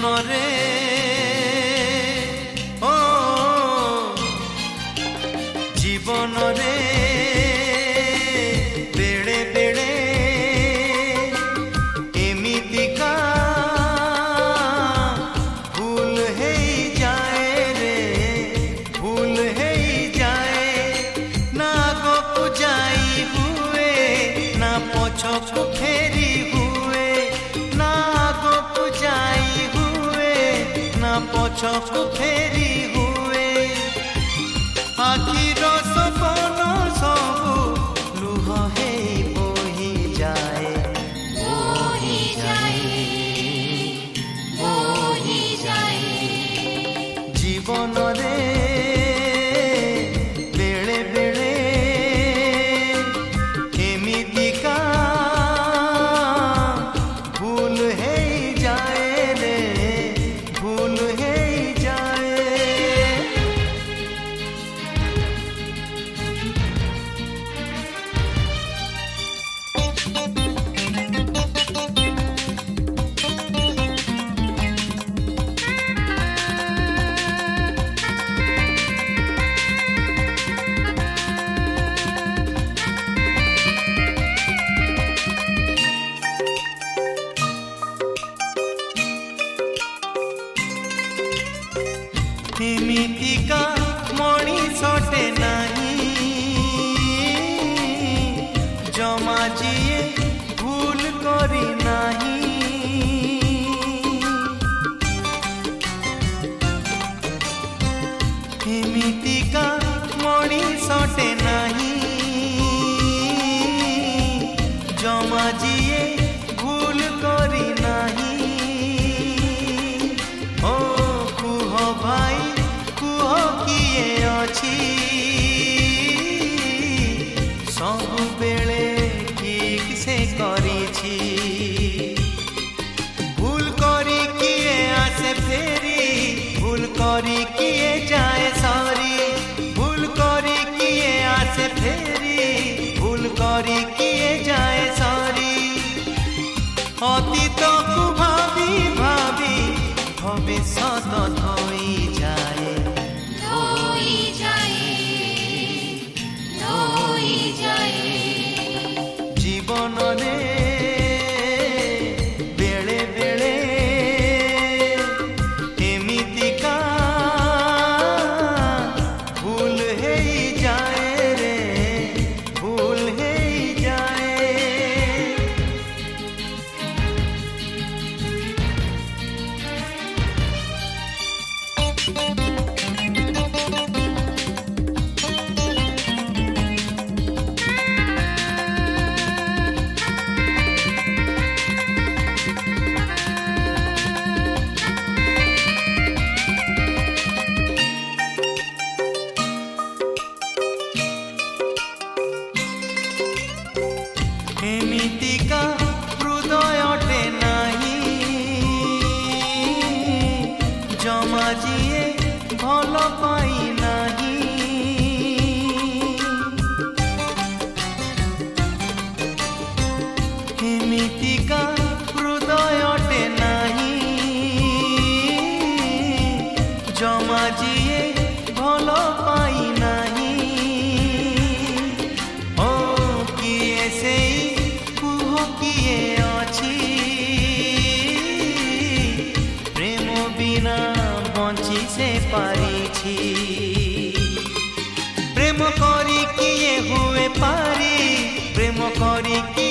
रे ओ जीवन रे बेड़े बेड़े एमितिका भूल है जाए रे भूल है जाए ना आगो को जाई हुए ना पछो को फेरी हुए ना आगो को जाई हुए ना पछो को फेरी हुए आखिर सपन सब लुह हे बोही जाए बोही जाए बोही जाए जीवन रे बेले बेले एमितिका भूल है जाए रे भूल है जाए एमितिका मଣିଷଟେ ନାହିଁ ଜମା ଯିଏ ଭୁଲ କରି ନାହିଁ ଏମିତିକା ମଣିଷଟେ ନାହିଁ ଜମା ଯିଏ ଭୁଲ କରି ନାହିଁ ଓ କୁହ ଭାଇ कुह किए अछि सब बेले ठीक से करिछि भूल करी किए आसे फेरी भूल करी किए जाए सरी भूल करी किए आसे फेरी भूल करी किए जाए सरी अतीत को भावी भावी भविष्यत धोई जाए धोई जाए धोई जाए जीवन रे बेले बेले एमितिका भूल है जाए रे भूल है जाए एमितिका हृदयटे नाही जमा जिए भल पाई नाही एमितिका हृदयटे नाही जमा जिए भल पाई नाही ओ किए से किए अछि प्रेम बिना बंची से पारिछि प्रेम करी किए हुए पारी प्रेम करी